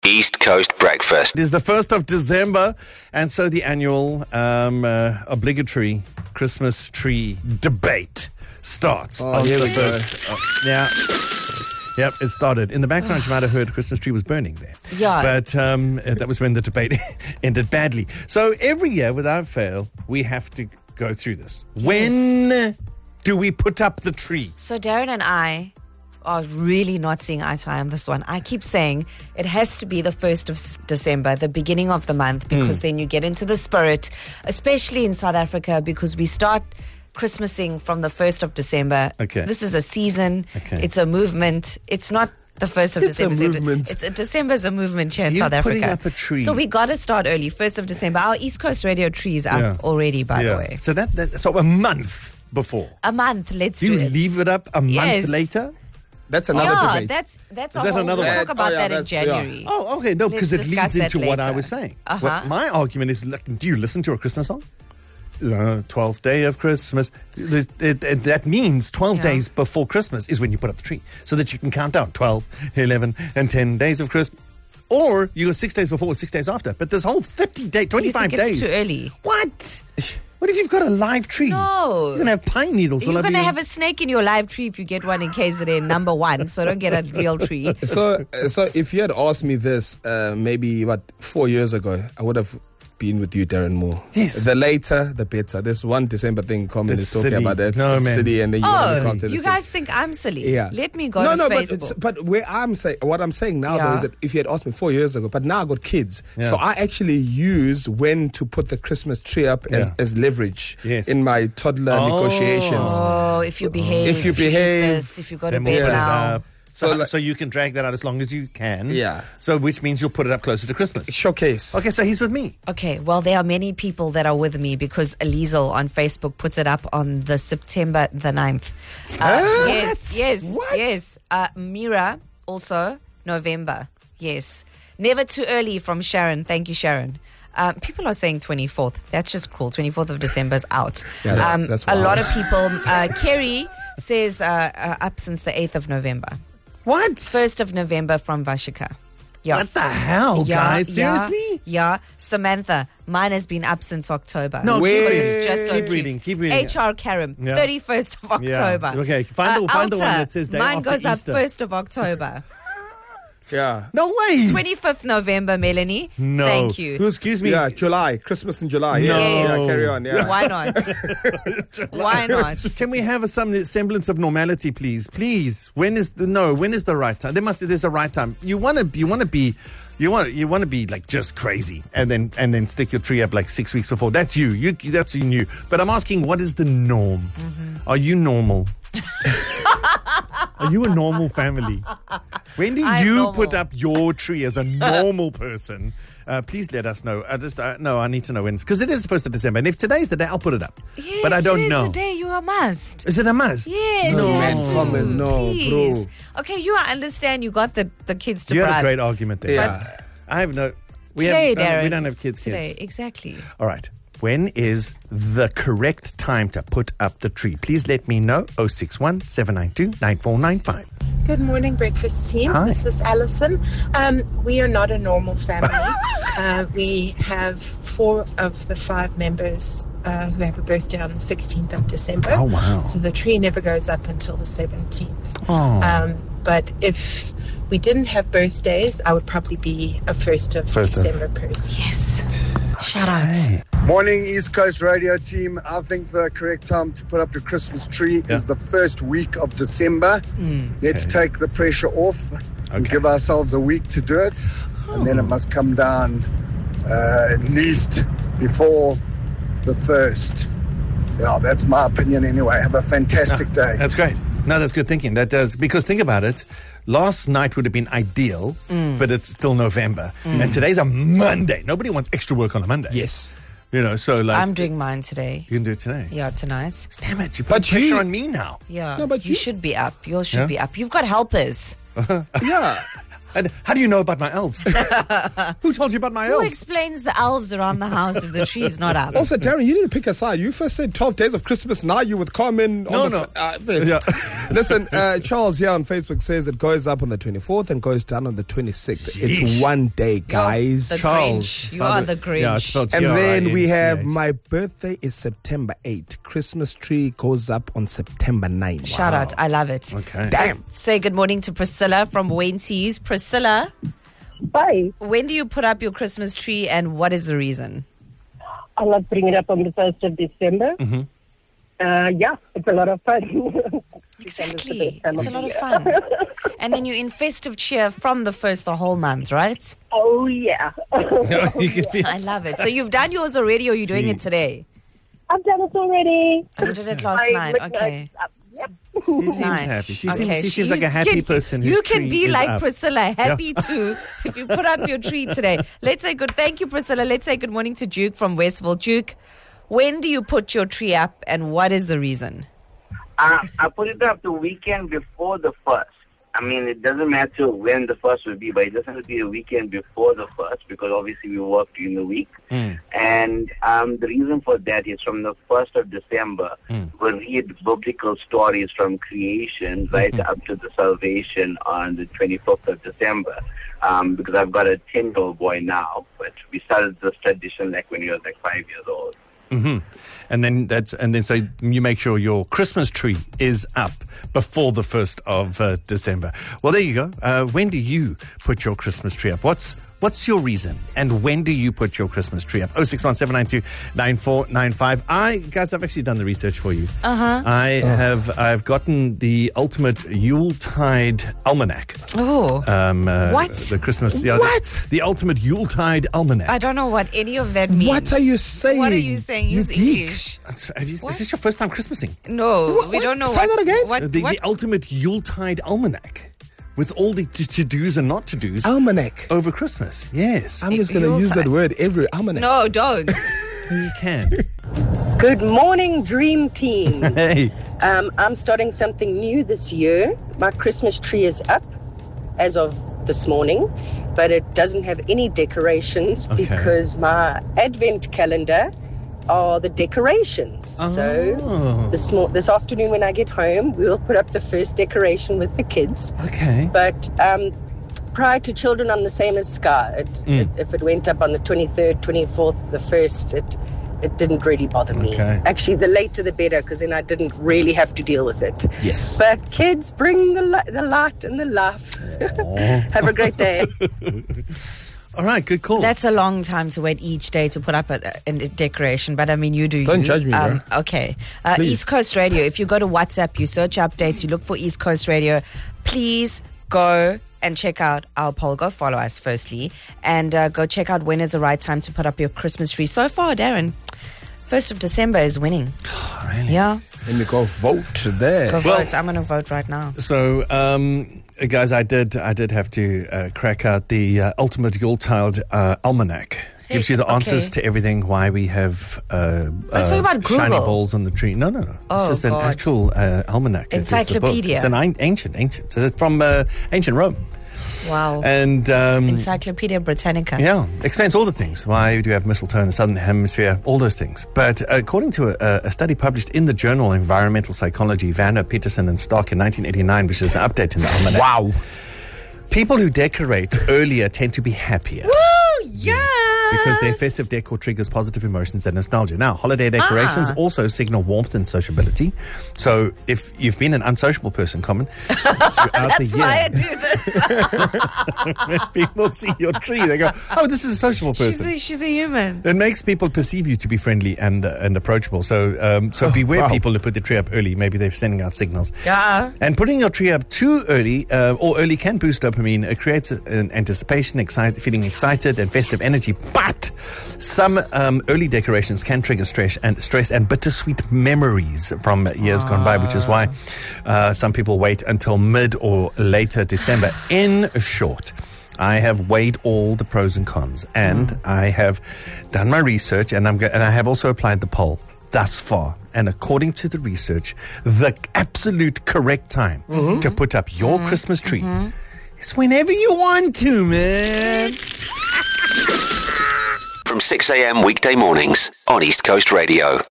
East Coast Breakfast. It is the 1st of December, and so the annual obligatory Christmas tree debate starts. Oh, here we go. Yeah. Yep, it started. In the background, you might have heard Christmas tree was burning there. Yeah. But that was when the debate ended badly. So every year, without fail, we have to go through this. When do we put up the tree? So Darren and I are really not seeing eye to eye on this one. I keep saying it has to be the 1st of December, the beginning of the month, because then you get into the spirit, especially in South Africa, because we start Christmasing from the 1st of December. Okay. This is a season. Okay. It's a movement. It's not the 1st of December. It's a movement. December's a movement here in You're South Africa. putting up a tree. So we got to start early, 1st of December. Our East Coast Radio tree is up already, by the way. So so a month before. A month, let's Do do you it. leave it up a month Yes. later? That's another debate. that's Is a that whole, another we'll one? talk about that in that's- yeah. January. Oh, okay. No, because Let's it leads discuss that into what I later. was saying. Uh-huh. My argument is, do you listen to a Christmas song? 12th day of Christmas. That means 12 days before Christmas is when you put up the tree, so that you can count down 12, 11, and 10 days of Christmas. Or you go 6 days before or 6 days after. But this whole 25 You think days. it's too early? What? What if you've got a live tree? No. You're going to have pine needles. all You're over going to you. have a snake in your live tree if you get one in KZN, number one. So don't get a real tree. So if you had asked me this maybe 4 years ago, I would have been with you, Darren Moore. Yes. The later, the better. This one December thing, Common The is talking city. about that. No, man. City, and then you want to Oh, come to you this guys think I'm silly? Yeah. Let me go to Facebook. But where what I'm saying now though is that if you had asked me 4 years ago, but now I got kids, so I actually use when to put the Christmas tree up as leverage in my toddler negotiations. Oh, if you behave. If you behave, this, if you go to Then we'll bed put it now. up. So you can drag that out as long as you can. Yeah. So which means you'll put it up closer to Christmas. Showcase. Okay, so he's with me. Okay, well, there are many people that are with me because Elizel on Facebook puts it up on the September the 9th. Yes. Mira, also November. Yes. Never too early from Sharon. Thank you, Sharon. People are saying 24th. That's just cool. 24th of December is out. Yeah, that's a wild. lot of people. Kerry says up since the 8th of November. What? 1st of November from Vashika. Yeah. What the hell, guys? Seriously? Yeah. Samantha, mine has been up since October. No, It's just so keep cute. reading. Keep reading. HR Karim, Yeah. 31st of October. Yeah. Okay, find the one Alta, that says day mine after goes Easter. up 1st of October. Yeah. No way. 25th November, Melanie. No. Thank you. Excuse me. Yeah, July. Christmas in July. No. Yeah, carry on. Yeah. Why not? Why not? Can we have some semblance of normality, please? Please. When is the right time? There's a right time. You want to be like just crazy and then stick your tree up like 6 weeks before. That's you. That's you new. But I'm asking, what is the norm? Are you normal? Are you a normal family? When do I'm you normal. put up your tree as a normal person? Please let us know. I need to know when. Because it is the 1st of December. And if today's the day, I'll put it up. Yes, but I don't today's know. the day you are must. Is it a must? Yes, No, you man, have to. Common, no, Please. bro. Okay, you understand you got the kids to You had a bribe. great argument there. Yeah. I have no. We Today, don't have kids. Today, exactly. All right. When is the correct time to put up the tree? Please let me know. 061 792 9495. Good morning, breakfast team. Hi. This is Alison. We are not a normal family. We have 4 of the 5 members who have a birthday on the 16th of December. Oh, wow. So the tree never goes up until the 17th. Oh. But if we didn't have birthdays, I would probably be a 1st of December person. Yes. Shout out. Morning, East Coast Radio team. I think the correct time to put up your Christmas tree is the first week of December. Let's take the pressure off and give ourselves a week to do it. And then it must come down at least before the 1st. Yeah, that's my opinion anyway. Have a fantastic day. That's great. No, that's good thinking. That does. Because think about it. Last night would have been ideal, but it's still November. And today's a Monday. Nobody wants extra work on a Monday. Yes. So like. I'm doing mine today. You can do it today. Yeah, tonight. Damn it. You put pressure on me now. Yeah. No, but you should be up. Yours should Yeah? be up. You've got helpers. Yeah. And how do you know about my elves? Who told you about my Who elves? explains the elves around the house if the tree's not up? Also, Darren, you didn't pick a side. You first said 12 days of Christmas. Now you with Carmen. Listen, Charles here on Facebook says it goes up on the 24th and goes down on the 26th. Sheesh. It's one day, guys. The Charles. Grinch. You are the Grinch. Yeah, it's spelled And then we have Grinch. my birthday is September 8th. Christmas tree goes up on September 9th. Shout out. I love it. Okay. Damn. Say good morning to Priscilla from Wainties. Priscilla, Bye. when do you put up your Christmas tree and what is the reason? I love putting it up on the 1st of December. Mm-hmm. Yeah, it's a lot of fun. Exactly. It's a lot of fun. And then you're in festive cheer from the 1st the whole month, right? Oh, yeah. You can feel- I love it. So you've done yours already or you're doing it today? I've done it already. Oh, you did it last night. Okay. Yep. She seems Nice. happy. She Okay, seems like a happy person. You whose can tree be is like up. Priscilla, happy too, if you put up your tree today. Thank you, Priscilla. Let's say good morning to Duke from Westville. Duke, when do you put your tree up and what is the reason? I put it up the weekend before the 1st. I mean, it doesn't matter when the 1st will be, but it doesn't have to be the weekend before the 1st because obviously we work during the week. And the reason for that is from the 1st of December, we read biblical stories from creation right up to the salvation on the 25th of December. Because I've got a 10-year-old boy now, but we started this tradition like when he was like 5 years old. Mm-hmm. And then so you make sure your Christmas tree is up before the 1st of December. Well, there you go. When do you put your Christmas tree up? What's your reason? And when do you put your Christmas tree up? 061 792 9495. I've actually done the research for you. I've gotten the ultimate Yuletide almanac. Oh. What? The Christmas. Yeah, What? The ultimate Yuletide almanac. I don't know what any of that means. What are you saying? What are you saying? You Use geek. English. Is this your first time Christmasing? No, we don't know Say that again? What? The ultimate Yuletide almanac with all the to-dos and not to-dos Almanac. over Christmas. Yes. I'm just going to use that Yuletide. word every almanac. No, don't. You can. Good morning, Dream Team. Hey. I'm starting something new this year. My Christmas tree is up as of this morning, but it doesn't have any decorations because my advent calendar are the decorations. So this afternoon when I get home, we'll put up the first decoration with the kids. Okay. But prior to Children on the Same as Sky, if it went up on the 23rd, 24th, the 1st, it didn't really bother me. Okay. Actually, the later the better, because then I didn't really have to deal with it. Yes. But kids, bring the light and the laugh. Have a great day. All right, good call. That's a long time to wait each day to put up a decoration, but I mean, you do. Don't judge me, bro. Okay. Please. East Coast Radio. If you go to WhatsApp, you search updates, you look for East Coast Radio, please go and check out our poll. Go follow us, firstly, and go check out when is the right time to put up your Christmas tree. So far, Darren, 1st of December is winning. Oh, really? Yeah. Let me go vote there. Go vote. I'm going to vote right now. So, guys, I did have to crack out the ultimate Yuletide almanac. Gives you the answers to everything. Why we have talking about shiny Google. balls on the tree. No. Oh, this is an God. actual almanac. It is a book. Encyclopedia. It's an ancient. So it's from ancient Rome. Wow. And Encyclopedia Britannica. yeah, explains all the things. Why do you have mistletoe in the southern hemisphere? All those things. But according to a study published in the journal Environmental Psychology, Vanner, Peterson, and Stark in 1989, which is the update in the almanac. Wow. People who decorate earlier tend to be happier. Woo! Yeah. Because their festive decor triggers positive emotions and nostalgia. Now, holiday decorations also signal warmth and sociability. So if you've been an unsociable person, Common, throughout the That's year, why I do this. when people see your tree, they go, oh, this is a sociable person. She's a human. It makes people perceive you to be friendly and approachable. So beware people who put the tree up early. Maybe they're sending out signals. Yeah. And putting your tree up too early or early can boost dopamine. It creates an anticipation, feeling excited and festive energy. But some early decorations can trigger stress and bittersweet memories from years gone by, which is why some people wait until mid or later December. In short, I have weighed all the pros and cons, and I have done my research, and I have also applied the poll thus far. And according to the research, the absolute correct time to put up your Christmas tree It's whenever you want to, man. From 6 a.m. weekday mornings on East Coast Radio.